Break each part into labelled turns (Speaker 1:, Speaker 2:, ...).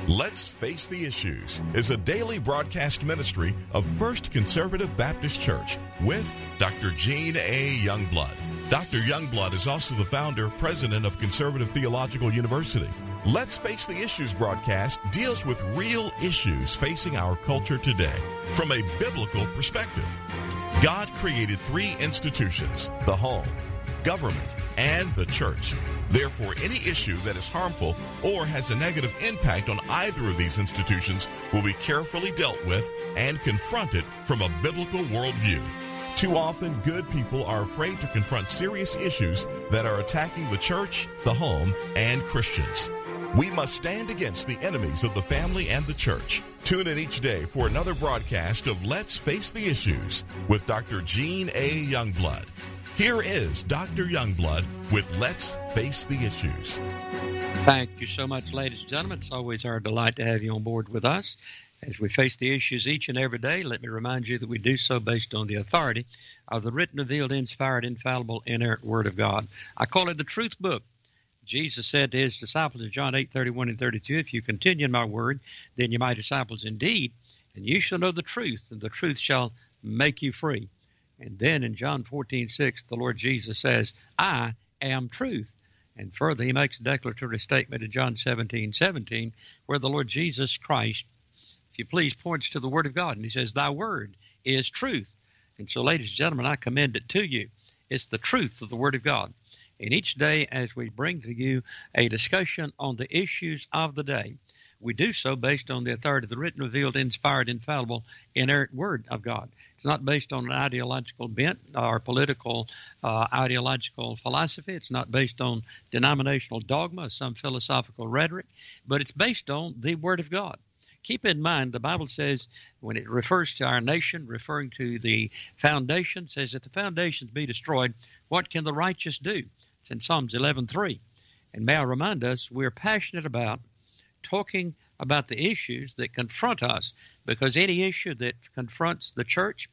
Speaker 1: Let's Face the Issues is a daily broadcast ministry of First Conservative Baptist Church with Dr. Gene A. Youngblood. Dr. Youngblood is also the founder, president of Conservative Theological University. Let's Face the Issues broadcast deals with real issues facing our culture today from a biblical perspective. God created three institutions: the home, government, and the church. Therefore, any issue that is harmful or has a negative impact on either of these institutions will be carefully dealt with and confronted from a biblical worldview. Too often, good people are afraid to confront serious issues that are attacking the church, the home, and Christians. We must stand against the enemies of the family and the church. Tune in each day for another broadcast of Let's Face the Issues with Dr. Gene A. Youngblood. Here is Dr. Youngblood with Let's Face the Issues.
Speaker 2: Thank you so much, ladies and gentlemen. It's always our delight to have you on board with us as we face the issues each and every day. Let me remind you that we do so based on the authority of the written, revealed, inspired, infallible, inerrant Word of God. I call it the Truth Book. Jesus said to his disciples in John 8:31 and 32, "If you continue in my word, then you're my disciples indeed, and you shall know the truth, and the truth shall make you free." And then in John 14:6, the Lord Jesus says, "I am truth." And further, he makes a declaratory statement in John 17:17, where the Lord Jesus Christ, if you please, points to the Word of God. And he says, "Thy word is truth." And so, ladies and gentlemen, I commend it to you. It's the truth of the Word of God. And each day, as we bring to you a discussion on the issues of the day, we do so based on the authority of the written, revealed, inspired, infallible, inerrant Word of God. It's not based on an ideological bent or political ideological philosophy. It's not based on denominational dogma or some philosophical rhetoric, but it's based on the Word of God. Keep in mind, the Bible says, when it refers to our nation, referring to the foundation, says, "If the foundations be destroyed, what can the righteous do?" It's in Psalms 11:3. And may I remind us, we're passionate about talking about the issues that confront us, because any issue that confronts the church,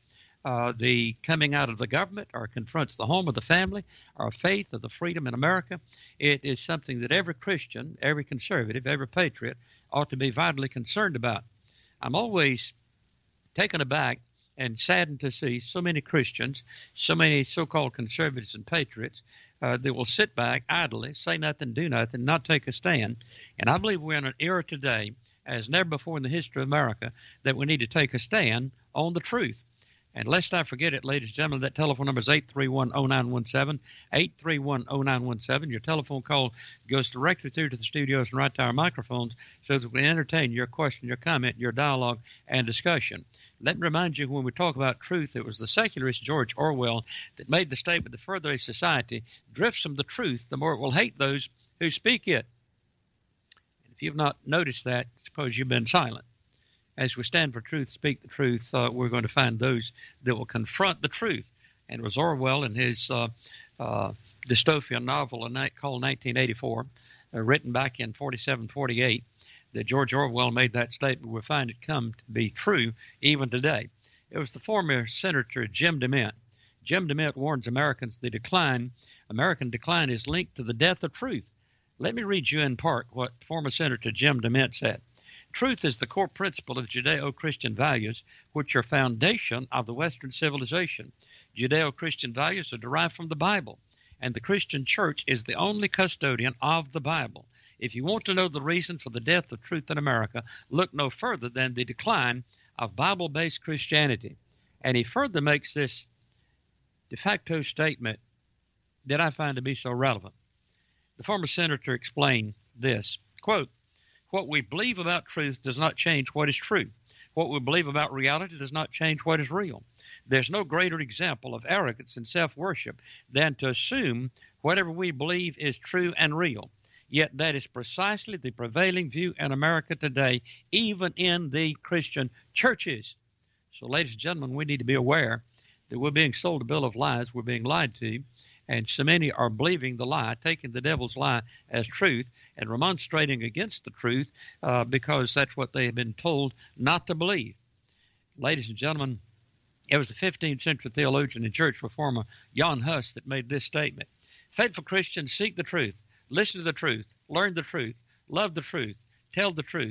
Speaker 2: the coming out of the government, or confronts the home of the family, or faith or the freedom in America, it is something that every Christian, every conservative, every patriot ought to be vitally concerned about. I'm always taken aback and saddened to see so many Christians, so many so-called conservatives and patriots that will sit back idly, say nothing, do nothing, not take a stand. And I believe we're in an era today, as never before in the history of America, that we need to take a stand on the truth. And lest I forget it, ladies and gentlemen, that telephone number is 831-0917, 831-0917. Your telephone call goes directly through to the studios and right to our microphones so that we can entertain your question, your comment, your dialogue, and discussion. Let me remind you, when we talk about truth, it was the secularist George Orwell that made the statement, "The further a society drifts from the truth, the more it will hate those who speak it." And if you've not noticed that, suppose you've been silent. As we stand for truth, speak the truth, we're going to find those that will confront the truth. And it was Orwell in his dystopian novel called 1984, written back in 47-48, that George Orwell made that statement. We find it come to be true even today. It was the former Senator Jim DeMint. Jim DeMint warns Americans the American decline is linked to the death of truth. Let me read you in part what former Senator Jim DeMint said. "Truth is the core principle of Judeo-Christian values, which are foundation of the Western civilization. Judeo-Christian values are derived from the Bible, and the Christian church is the only custodian of the Bible. If you want to know the reason for the death of truth in America, look no further than the decline of Bible-based Christianity." And he further makes this de facto statement that I find to be so relevant. The former senator explained this, quote, "What we believe about truth does not change what is true. What we believe about reality does not change what is real. There's no greater example of arrogance and self-worship than to assume whatever we believe is true and real. Yet that is precisely the prevailing view in America today, even in the Christian churches." So, ladies and gentlemen, we need to be aware that we're being sold a bill of lies. We're being lied to. And so many are believing the lie, taking the devil's lie as truth, and remonstrating against the truth because that's what they have been told not to believe. Ladies and gentlemen, it was the 15th century theologian and church reformer Jan Hus that made this statement. "Faithful Christians seek the truth, listen to the truth, learn the truth, love the truth, tell the truth,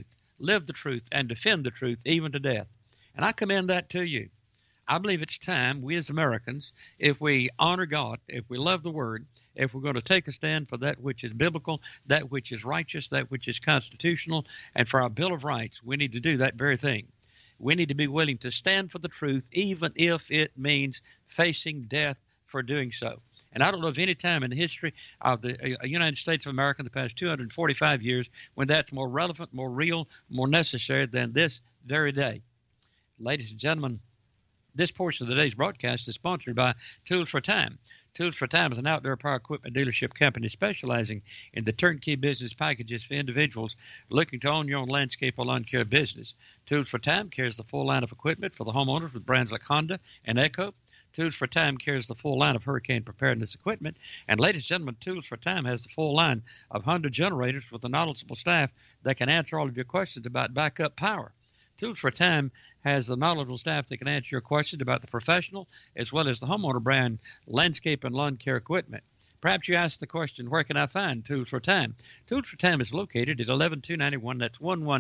Speaker 2: live the truth, and defend the truth even to death. And I commend that to you. I believe it's time, we as Americans, if we honor God, if we love the Word, if we're going to take a stand for that which is biblical, that which is righteous, that which is constitutional, and for our Bill of Rights, we need to do that very thing. We need to be willing to stand for the truth, even if it means facing death for doing so. And I don't know of any time in the history of the United States of America in the past 245 years when that's more relevant, more real, more necessary than this very day. Ladies and gentlemen, this portion of today's broadcast is sponsored by Tools for Time. Tools for Time is an outdoor power equipment dealership company specializing in the turnkey business packages for individuals looking to own your own landscape or lawn care business. Tools for Time carries the full line of equipment for the homeowners with brands like Honda and Echo. Tools for Time carries the full line of hurricane preparedness equipment. And ladies and gentlemen, Tools for Time has the full line of Honda generators with a knowledgeable staff that can answer all of your questions about backup power. Tools for Time has a knowledgeable staff that can answer your questions about the professional as well as the homeowner brand landscape and lawn care equipment. Perhaps you ask the question, where can I find Tools for Time? Tools for Time is located at 11291, that's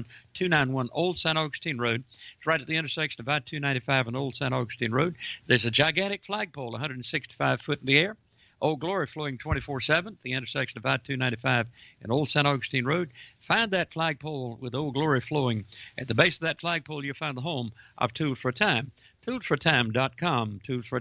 Speaker 2: 11291 Old St. Augustine Road. It's right at the intersection of I-295 and Old St. Augustine Road. There's a gigantic flagpole, 165 foot in the air. Old Glory flowing 24/7, the intersection of I-295 and Old St. Augustine Road. Find that flagpole with Old Glory flowing. At the base of that flagpole, you'll find the home of Tools for Time. ToolsForTime.com,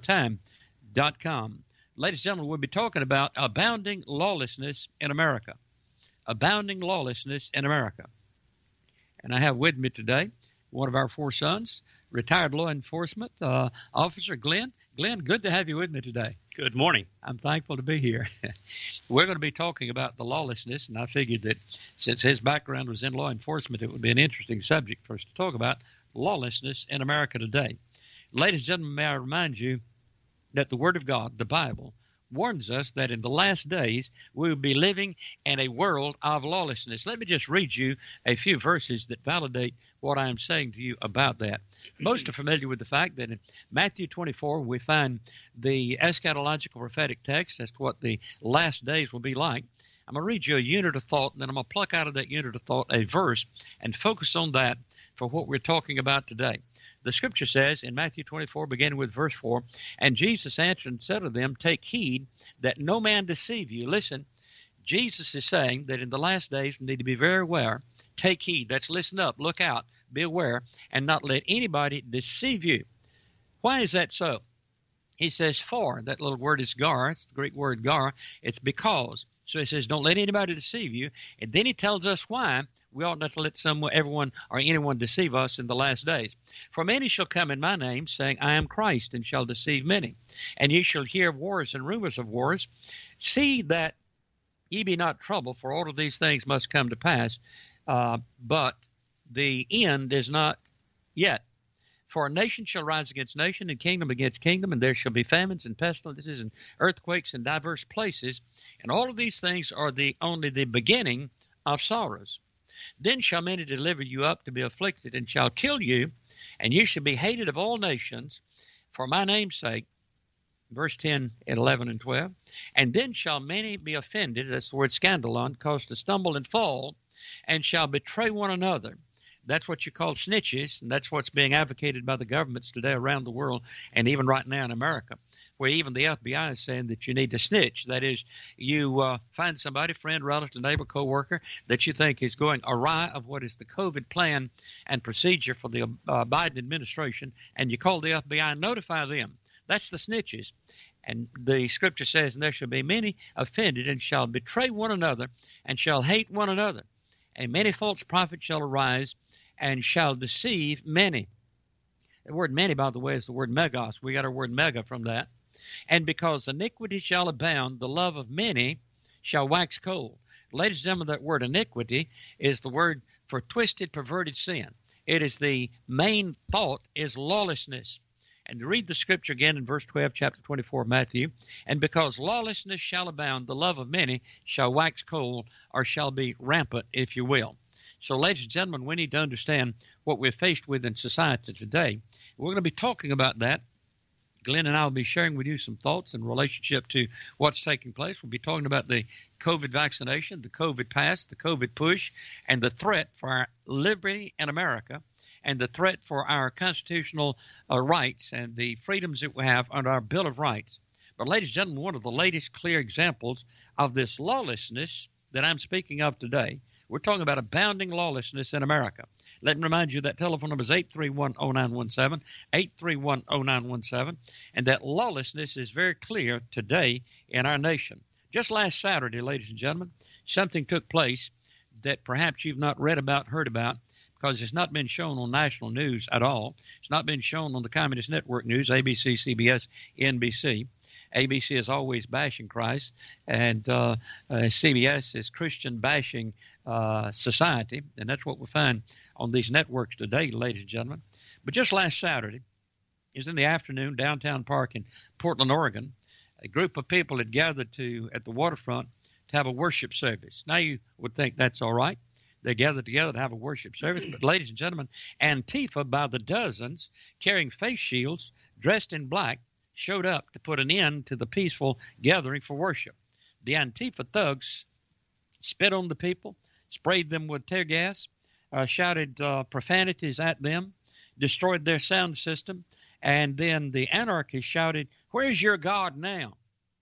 Speaker 2: ToolsForTime.com. Ladies and gentlemen, we'll be talking about abounding lawlessness in America. Abounding lawlessness in America. And I have with me today one of our four sons, retired law enforcement officer Glenn. Glenn, good to have you with me today.
Speaker 3: Good morning.
Speaker 2: I'm thankful to be here. We're going to be talking about the lawlessness, and I figured that since his background was in law enforcement, it would be an interesting subject for us to talk about lawlessness in America today. Ladies and gentlemen, may I remind you that the Word of God, the Bible, warns us that in the last days we will be living in a world of lawlessness. Let me just read you a few verses that validate what I am saying to you about that. Most are familiar with the fact that in Matthew 24 we find the eschatological prophetic text as to what the last days will be like. I'm going to read you a unit of thought, and then I'm going to pluck out of that unit of thought a verse and focus on that for what we're talking about today. The scripture says in Matthew 24, beginning with verse 4, "And Jesus answered and said to them, Take heed that no man deceive you." Listen, Jesus is saying that in the last days we need to be very aware. Take heed. That's listen up, look out, be aware, and not let anybody deceive you. Why is that so? He says for. That little word is gar. It's the Greek word gar. It's because. So he says don't let anybody deceive you. And then he tells us why we ought not to let everyone or anyone deceive us in the last days. "For many shall come in my name, saying, I am Christ, and shall deceive many. And ye shall hear of wars and rumors of wars. See that ye be not troubled, for all of these things must come to pass. But the end is not yet. For nation shall rise against nation, and kingdom against kingdom, and there shall be famines and pestilences and earthquakes in diverse places. And all of these things are only the beginning of sorrows. Then shall many deliver you up to be afflicted, and shall kill you, and you shall be hated of all nations for my name's sake." Verse 10 and 11 and 12. "And then shall many be offended," that's the word scandalon, caused to stumble and fall, "and shall betray one another." That's what you call snitches, and that's what's being advocated by the governments today around the world, and even right now in America, where even the FBI is saying that you need to snitch. That is, you find somebody, friend, relative, neighbor, co-worker, that you think is going awry of what is the COVID plan and procedure for the Biden administration, and you call the FBI and notify them. That's the snitches. And the scripture says, "And there shall be many offended, and shall betray one another, and shall hate one another. And many false prophets shall arise, and shall deceive many." The word many, by the way, is the word megos. We got our word mega from that. "And because iniquity shall abound, the love of many shall wax cold." Ladies and gentlemen, that word iniquity is the word for twisted, perverted sin. It is the main thought is lawlessness. And to read the scripture again in verse 12, chapter 24 of Matthew, "And because lawlessness shall abound, the love of many shall wax cold," or shall be rampant, if you will. So, ladies and gentlemen, we need to understand what we're faced with in society today. We're going to be talking about that Glenn and I will be sharing with you some thoughts in relationship to what's taking place. We'll be talking about the COVID vaccination, the COVID pass, the COVID push, and the threat for our liberty in America, and the threat for our constitutional rights and the freedoms that we have under our Bill of Rights. But, ladies and gentlemen, one of the latest clear examples of this lawlessness that I'm speaking of today, we're talking about abounding lawlessness in America. Let me remind you that telephone number is 831-0917, 831-0917, and that lawlessness is very clear today in our nation. Just last Saturday, ladies and gentlemen, something took place that perhaps you've not read about, heard about, because it's not been shown on national news at all. It's not been shown on the Communist Network News, ABC, CBS, NBC. ABC is always bashing Christ, and CBS is Christian bashing society, and that's what we find on these networks today, ladies and gentlemen. But just last Saturday, it was in the afternoon, downtown park in Portland, Oregon. A group of people had gathered at the waterfront to have a worship service. Now you would think that's all right. They gathered together to have a worship service. But, ladies and gentlemen, Antifa by the dozens, carrying face shields, dressed in black, showed up to put an end to the peaceful gathering for worship. The Antifa thugs spit on the people, sprayed them with tear gas, shouted profanities at them, destroyed their sound system, and then the anarchists shouted, "Where's your God now?"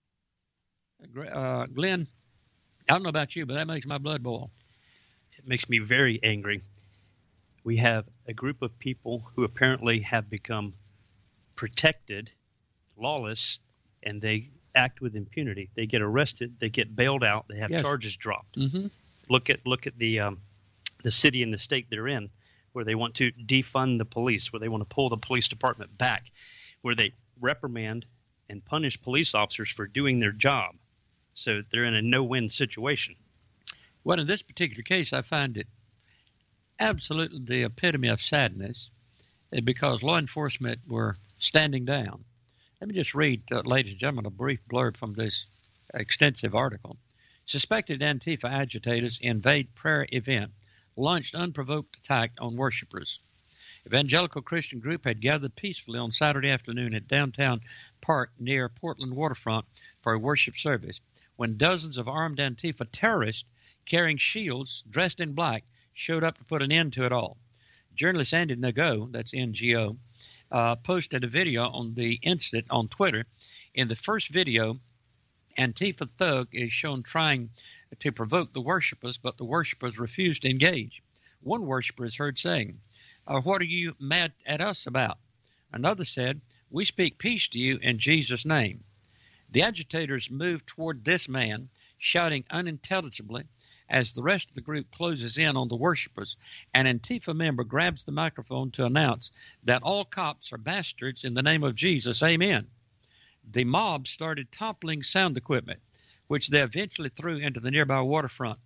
Speaker 2: Glenn, I don't know about you, but that makes my blood boil.
Speaker 3: It makes me very angry. We have a group of people who apparently have become protected, lawless, and they act with impunity. They get arrested, they get bailed out, they have charges dropped.
Speaker 2: Mm-hmm.
Speaker 3: Look at the city and the state they're in, where they want to defund the police, where they want to pull the police department back, where they reprimand and punish police officers for doing their job. So they're in a no-win situation.
Speaker 2: Well, in this particular case, I find it absolutely the epitome of sadness because law enforcement were standing down. Let me just read, ladies and gentlemen, a brief blurb from this extensive article. Suspected Antifa agitators invade prayer event, launched unprovoked attack on worshipers. Evangelical Christian group had gathered peacefully on Saturday afternoon at downtown park near Portland waterfront for a worship service when dozens of armed Antifa terrorists carrying shields dressed in black showed up to put an end to it all. Journalist Andy Ngo, that's NGO, posted a video on the incident on Twitter. In the first video, Antifa thug is shown trying to provoke the worshipers, but the worshipers refused to engage. One worshiper is heard saying, "What are you mad at us about?" Another said, "We speak peace to you in Jesus' name." The agitators moved toward this man, shouting unintelligibly as the rest of the group closes in on the worshipers. An Antifa member grabs the microphone to announce that all cops are bastards in the name of Jesus. Amen. The mob started toppling sound equipment, which they eventually threw into the nearby waterfront.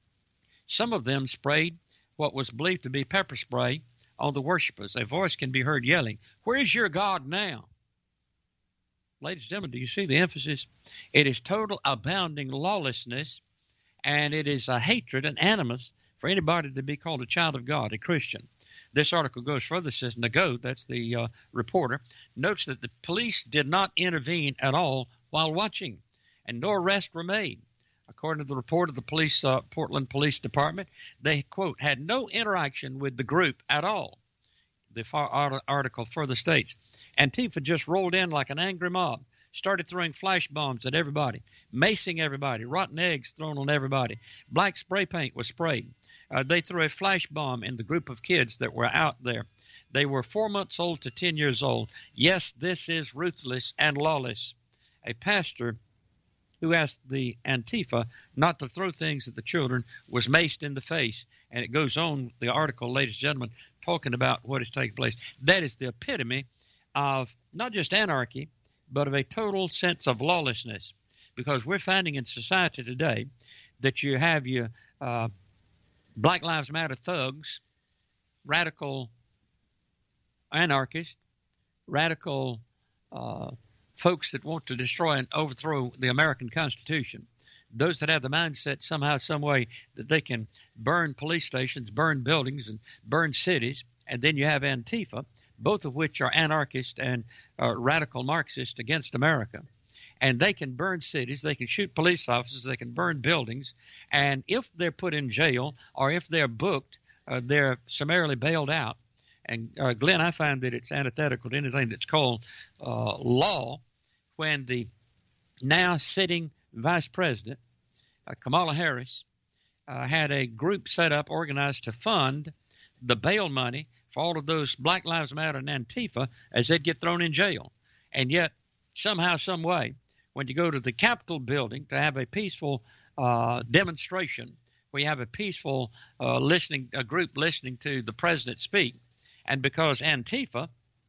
Speaker 2: Some of them sprayed what was believed to be pepper spray on the worshipers. A voice can be heard yelling, "Where's your God now?" Ladies and gentlemen, do you see the emphasis? It is total abounding lawlessness, and it is a hatred and animus for anybody to be called a child of God, a Christian. This article goes further, says Ngo, that's the reporter, notes that the police did not intervene at all while watching, and no arrests were made. According to the report of the police, Portland Police Department, they, quote, had no interaction with the group at all. The article further states, Antifa just rolled in like an angry mob, started throwing flash bombs at everybody, macing everybody, rotten eggs thrown on everybody. Black spray paint was sprayed. They threw a flash bomb in the group of kids that were out there. They were 4 months old to 10 years old. Yes, this is ruthless and lawless. A pastor who asked the Antifa not to throw things at the children was maced in the face. And it goes on, the article, ladies and gentlemen, talking about what is taking place. That is the epitome of not just anarchy, but of a total sense of lawlessness. Because we're finding in society today that you have your Black Lives Matter thugs, radical anarchists, radical folks that want to destroy and overthrow the American Constitution, those that have the mindset somehow, some way that they can burn police stations, burn buildings, and burn cities. And then you have Antifa both of which are anarchist and radical Marxist against America. And they can burn cities, they can shoot police officers, they can burn buildings, and if they're put in jail or if they're booked, they're summarily bailed out. And Glenn, I find that it's antithetical to anything that's called law when the now sitting vice president, Kamala Harris, had a group set up, organized to fund the bail money for all of those Black Lives Matter and Antifa as they'd get thrown in jail. And yet, somehow, some way, when you go to the Capitol building to have a peaceful demonstration, where you have a peaceful group listening to the president speak, and because Antifa,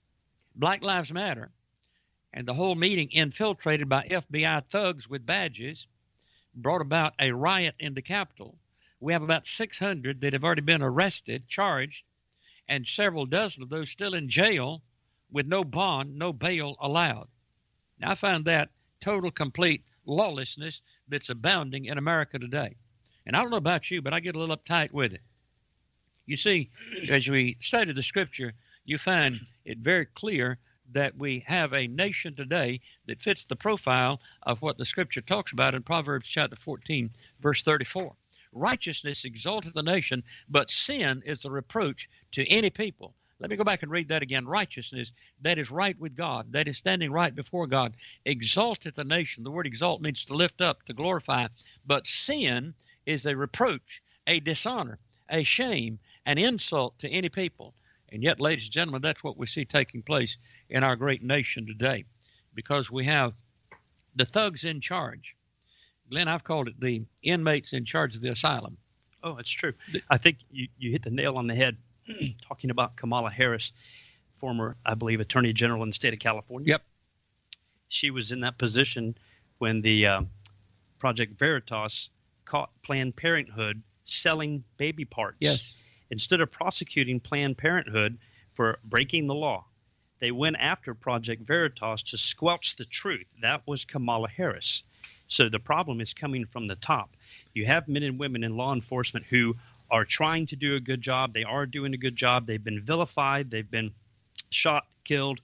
Speaker 2: Black Lives Matter, and the whole meeting infiltrated by FBI thugs with badges, brought about a riot in the Capitol. We have about 600 that have already been arrested, charged, and several dozen of those still in jail with no bond, no bail allowed. Now, I find that total, complete lawlessness that's abounding in America today. And I don't know about you, but I get a little uptight with it. You see, as we study the Scripture, you find it very clear that we have a nation today that fits the profile of what the Scripture talks about in Proverbs chapter 14, verse 34. Righteousness exalteth the nation, but sin is the reproach to any people. Let me go back and read that again. Righteousness, that is right with God, that is standing right before God, exalteth the nation. The word exalt means to lift up, to glorify. But sin is a reproach, a dishonor, a shame, an insult to any people. And yet, ladies and gentlemen, that's what we see taking place in our great nation today, because we have the thugs in charge. Glenn, I've called it the inmates in charge of the asylum.
Speaker 3: Oh, it's true. I think you hit the nail on the head talking about Kamala Harris, former, I believe, Attorney General in the state of California.
Speaker 2: Yep.
Speaker 3: She was in that position when the Project Veritas caught Planned Parenthood selling baby parts.
Speaker 2: Yes.
Speaker 3: Instead of prosecuting Planned Parenthood for breaking the law, they went after Project Veritas to squelch the truth. That was Kamala Harris. So the problem is coming from the top. You have men and women in law enforcement who are trying to do a good job. They are doing a good job. They've been vilified. They've been shot, killed,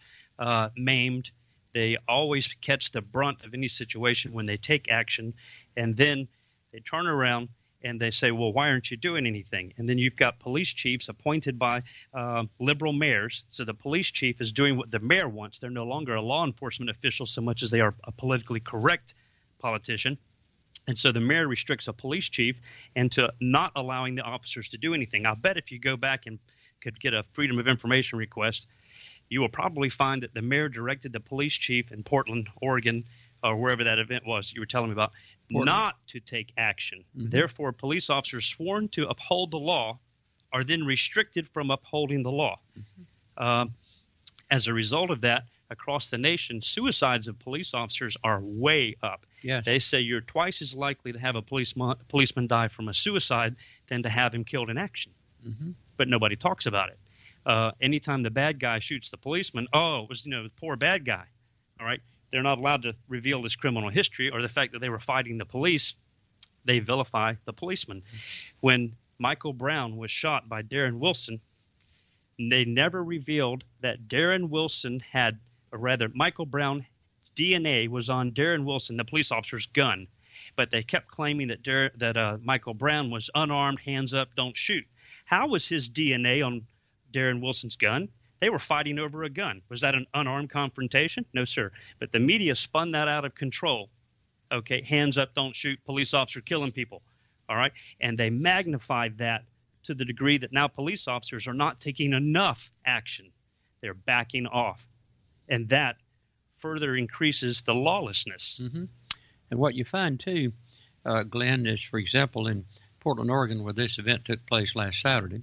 Speaker 3: maimed. They always catch the brunt of any situation when they take action. And then they turn around and they say, well, why aren't you doing anything? And then you've got police chiefs appointed by liberal mayors. So the police chief is doing what the mayor wants. They're no longer a law enforcement official so much as they are a politically correct politician. And so the mayor restricts a police chief into not allowing the officers to do anything. I'll bet if you go back and could get a Freedom of Information request, you will probably find that the mayor directed the police chief in Portland, Oregon, or wherever that event was you were telling me about, Portland, not to take action. Mm-hmm. Therefore, police officers sworn to uphold the law are then restricted from upholding the law. Mm-hmm. As a result of that, across the nation, suicides of police officers are way up.
Speaker 2: Yes.
Speaker 3: They say you're twice as likely to have a policeman die from a suicide than to have him killed in action. Mm-hmm. But nobody talks about it. Anytime the bad guy shoots the policeman, it was the poor bad guy. All right, they're not allowed to reveal his criminal history or the fact that they were fighting the police. They vilify the policeman. When Michael Brown was shot by Darren Wilson, they never revealed that Darren Wilson had, or rather, Michael Brown's DNA was on Darren Wilson, the police officer's gun. But they kept claiming that Michael Brown was unarmed, hands up, don't shoot. How was his DNA on Darren Wilson's gun? They were fighting over a gun. Was that an unarmed confrontation? No, sir. But the media spun that out of control. Okay, hands up, don't shoot, police officer killing people. All right? And they magnified that to the degree that now police officers are not taking enough action. They're backing off. And that further increases the lawlessness.
Speaker 2: Mm-hmm. And what you find, too, Glenn, is, for example, in Portland, Oregon, where this event took place last Saturday,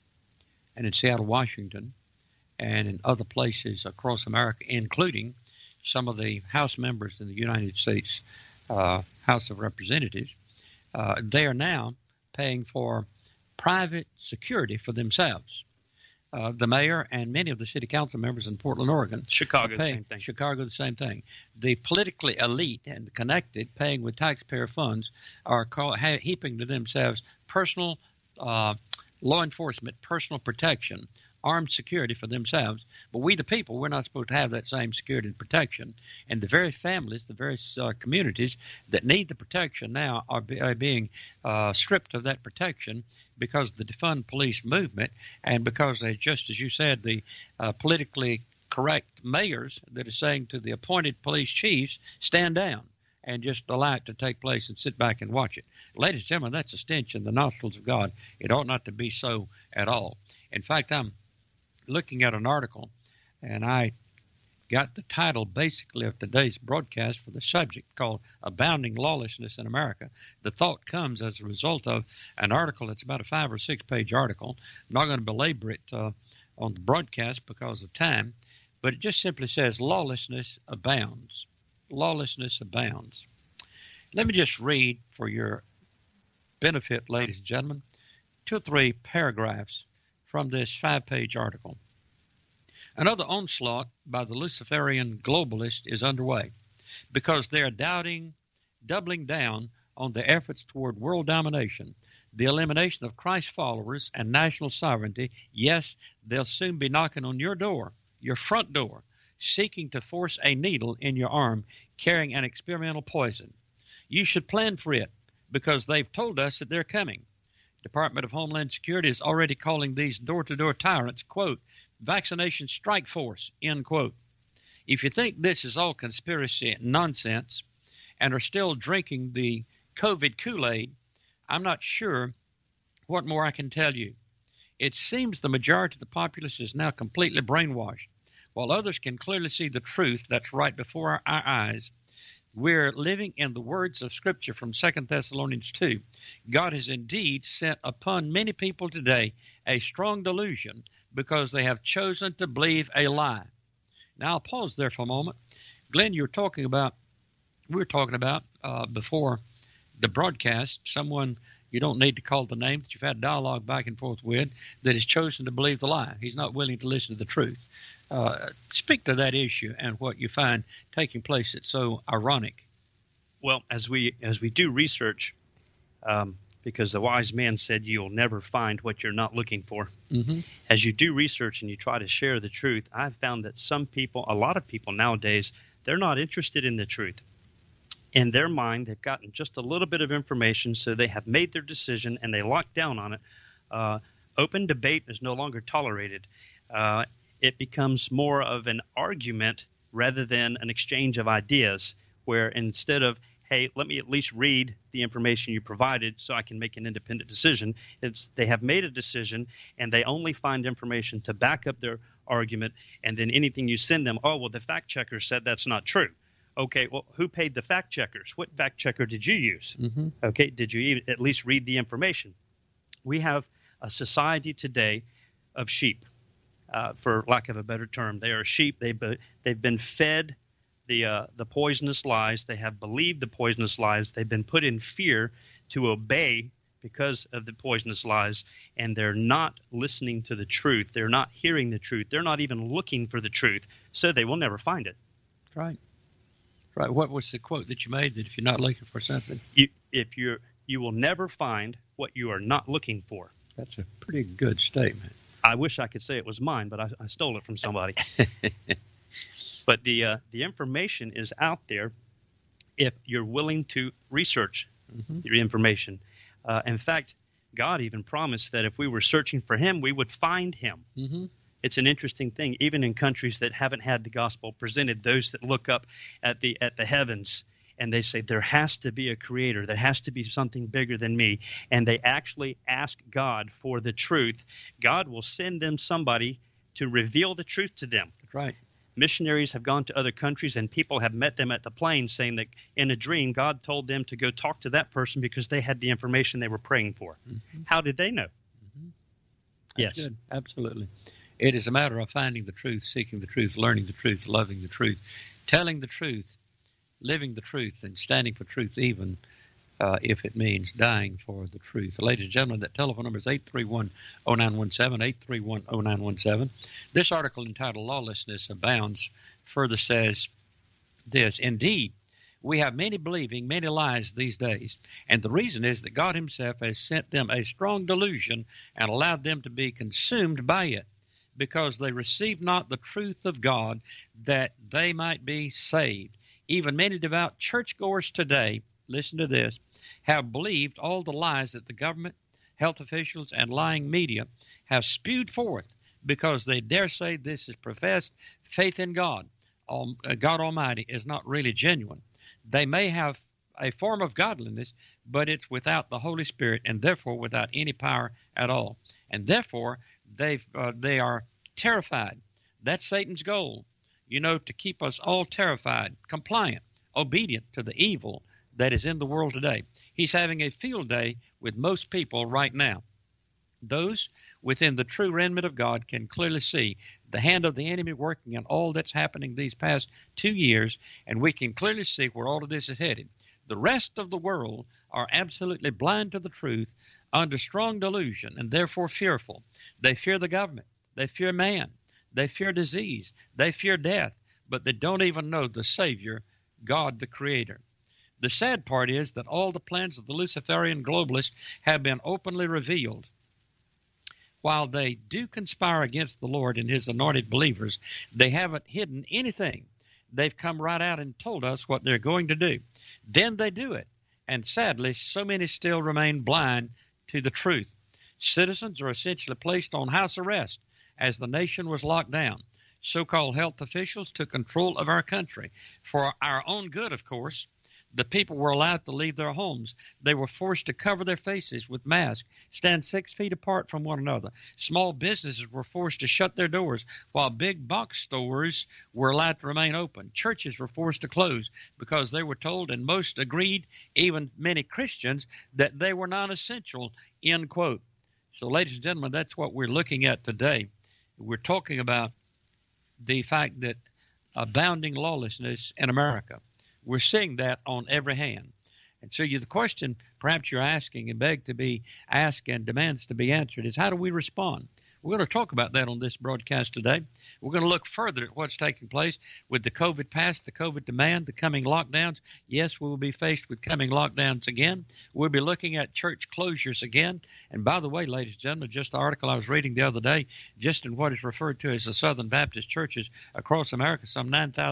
Speaker 2: and in Seattle, Washington, and in other places across America, including some of the House members in the United States House of Representatives, they are now paying for private security for themselves. The mayor and many of the city council members in Portland, Oregon.
Speaker 3: Chicago, the same thing.
Speaker 2: Chicago, the same thing. The politically elite and connected, paying with taxpayer funds, are heaping to themselves personal law enforcement, personal protection armed security for themselves. But we, the people, we're not supposed to have that same security and protection. And the very families, the various communities that need the protection now are being stripped of that protection because of the defund police movement, and because they, just as you said, the politically correct mayors that are saying to the appointed police chiefs, stand down and just allow it to take place and sit back and watch it. Ladies and gentlemen, that's a stench in the nostrils of God. It ought not to be so at all. In fact, I'm looking at an article, and I got the title basically of today's broadcast for the subject called Abounding Lawlessness in America. The thought comes as a result of an article that's about a 5 or 6 page article. I'm not going to belabor it on the broadcast because of time, but it just simply says lawlessness abounds. Lawlessness abounds. Let me just read for your benefit, ladies and gentlemen, 2 or 3 paragraphs from this 5-page article. Another onslaught by the Luciferian globalists is underway because they are doubling down on the efforts toward world domination, the elimination of Christ followers, and national sovereignty. Yes, they'll soon be knocking on your door, your front door, seeking to force a needle in your arm, carrying an experimental poison. You should plan for it because they've told us that they're coming. Department of Homeland Security is already calling these door-to-door tyrants, quote, vaccination strike force, end quote. If you think this is all conspiracy nonsense and are still drinking the COVID Kool-Aid, I'm not sure what more I can tell you. It seems the majority of the populace is now completely brainwashed. While others can clearly see the truth that's right before our eyes, we're living in the words of Scripture from 2 Thessalonians 2. God has indeed sent upon many people today a strong delusion because they have chosen to believe a lie. Now, I'll pause there for a moment. Glenn, we were talking about before the broadcast, someone you don't need to call the name that you've had dialogue back and forth with that has chosen to believe the lie. He's not willing to listen to the truth. Speak to that issue and what you find taking place that's so ironic.
Speaker 3: Well, as we do research, because the wise man said you'll never find what you're not looking for. Mm-hmm. As you do research and you try to share the truth, I've found that a lot of people nowadays, they're not interested in the truth. In their mind, they've gotten just a little bit of information, so they have made their decision and they lock down on it. Open debate is no longer tolerated. It becomes more of an argument rather than an exchange of ideas, where instead of, hey, let me at least read the information you provided so I can make an independent decision, they have made a decision and they only find information to back up their argument, and then anything you send them, oh, well, the fact checker said that's not true. Okay, well, who paid the fact checkers? What fact checker did you use? Mm-hmm. Okay, did you even at least read the information? We have a society today of sheep. For lack of a better term, they are sheep. They've been fed the poisonous lies. They have believed the poisonous lies. They've been put in fear to obey because of the poisonous lies, and they're not listening to the truth. They're not hearing the truth. They're not even looking for the truth, so they will never find it.
Speaker 2: Right. Right. What was the quote that you made, that if you're not looking for something,
Speaker 3: you will never find what you are not looking for?
Speaker 2: That's a pretty good statement.
Speaker 3: I wish I could say it was mine, but I stole it from somebody. But the information is out there if you're willing to research your information. In fact, God even promised that if we were searching for him, we would find him. Mm-hmm. It's an interesting thing, even in countries that haven't had the gospel presented, those that look up at the heavens and they say, there has to be a creator, there has to be something bigger than me, and they actually ask God for the truth, God will send them somebody to reveal the truth to them.
Speaker 2: Right.
Speaker 3: Missionaries have gone to other countries, and people have met them at the plane saying that in a dream, God told them to go talk to that person because they had the information they were praying for. Mm-hmm. How did they know?
Speaker 2: Mm-hmm. Yes. Good. Absolutely. It is a matter of finding the truth, seeking the truth, learning the truth, loving the truth, telling the truth, living the truth, and standing for truth, even if it means dying for the truth. Ladies and gentlemen, that telephone number is 831-0917, 831-0917. This article entitled Lawlessness Abounds further says this: indeed, we have many believing many lies these days, and the reason is that God himself has sent them a strong delusion and allowed them to be consumed by it. because they received not the truth of God, that they might be saved. Even many devout churchgoers today, listen to this, have believed all the lies that the government, health officials, and lying media have spewed forth, because they dare say this is professed faith in God. God Almighty is not really genuine. They may have a form of godliness, but it's without the Holy Spirit, and therefore without any power at all. And therefore, they are terrified. That's Satan's goal, to keep us all terrified, compliant, obedient to the evil that is in the world today. He's having a field day with most people right now. Those within the true remnant of God can clearly see the hand of the enemy working on all that's happening these past 2 years, and we can clearly see where all of this is headed. The rest of the world are absolutely blind to the truth, under strong delusion, and therefore fearful. They fear the government. They fear man. They fear disease. They fear death, but they don't even know the Savior, God the Creator. The sad part is that all the plans of the Luciferian globalists have been openly revealed. While they do conspire against the Lord and His anointed believers, they haven't hidden anything. They've come right out and told us what they're going to do. Then they do it. And sadly, so many still remain blind to the truth. Citizens are essentially placed on house arrest as the nation was locked down. So-called health officials took control of our country. For our own good, of course. The people were allowed to leave their homes. They were forced to cover their faces with masks, stand 6 feet apart from one another. Small businesses were forced to shut their doors, while big box stores were allowed to remain open. Churches were forced to close because they were told, and most agreed, even many Christians, that they were non-essential, end quote. So, ladies and gentlemen, that's what we're looking at today. We're talking about the fact that abounding lawlessness in America. We're seeing that on every hand. And so the question perhaps you're asking and beg to be asked and demands to be answered is, how do we respond? We're going to talk about that on this broadcast today. We're going to look further at what's taking place with the COVID pass, the COVID demand, the coming lockdowns. Yes, we will be faced with coming lockdowns again. We'll be looking at church closures again. And by the way, ladies and gentlemen, just the article I was reading the other day, just in what is referred to as the Southern Baptist churches across America, some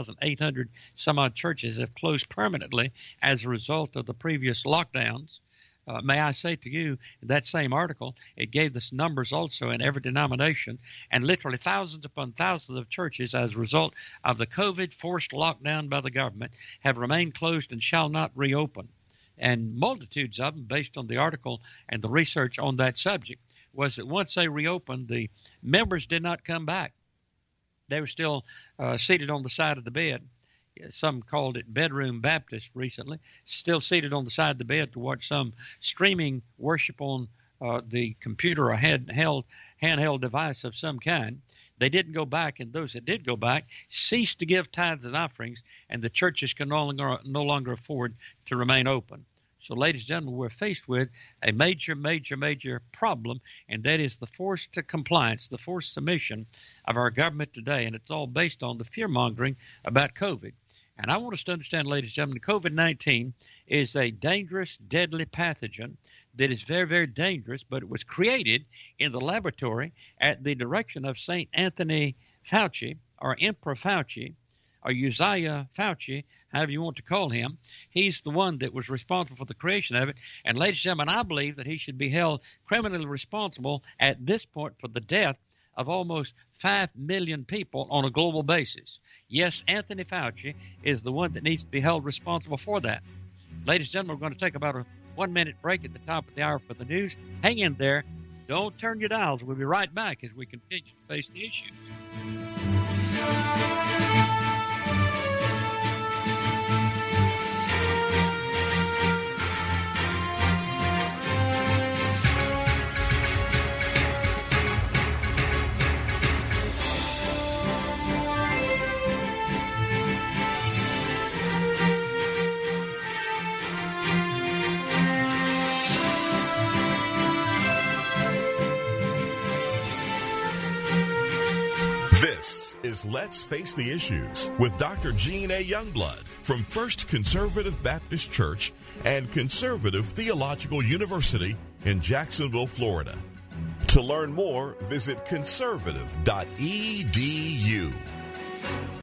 Speaker 2: 9,800 some odd churches have closed permanently as a result of the previous lockdowns. May I say to you, that same article, it gave us numbers also in every denomination, and literally thousands upon thousands of churches as a result of the COVID forced lockdown by the government have remained closed and shall not reopen. And multitudes of them, based on the article and the research on that subject, was that once they reopened, the members did not come back. They were still seated on the side of the bed. Some called it Bedroom Baptist recently, still seated on the side of the bed to watch some streaming worship on the computer or handheld device of some kind. They didn't go back, and those that did go back ceased to give tithes and offerings, and the churches can no longer afford to remain open. So, ladies and gentlemen, we're faced with a major problem, and that is the forced compliance, the forced submission of our government today, and it's all based on the fear-mongering about COVID. And I want us to understand, ladies and gentlemen, COVID-19 is a dangerous, deadly pathogen that is very, very dangerous, but it was created in the laboratory at the direction of St. Anthony Fauci, or Emperor Fauci, or Uzziah Fauci, however you want to call him. He's the one that was responsible for the creation of it. And ladies and gentlemen, I believe that he should be held criminally responsible at this point for the death of almost 5 million people on a global basis. Yes, Anthony Fauci is the one that needs to be held responsible for that. Ladies and gentlemen, we're going to take about a 1-minute break at the top of the hour for the news. Hang in there. Don't turn your dials. We'll be right back as we continue to face the issues.
Speaker 1: This is Let's Face the Issues with Dr. Gene A. Youngblood from First Conservative Baptist Church and Conservative Theological University in Jacksonville, Florida. To learn more, visit conservative.edu.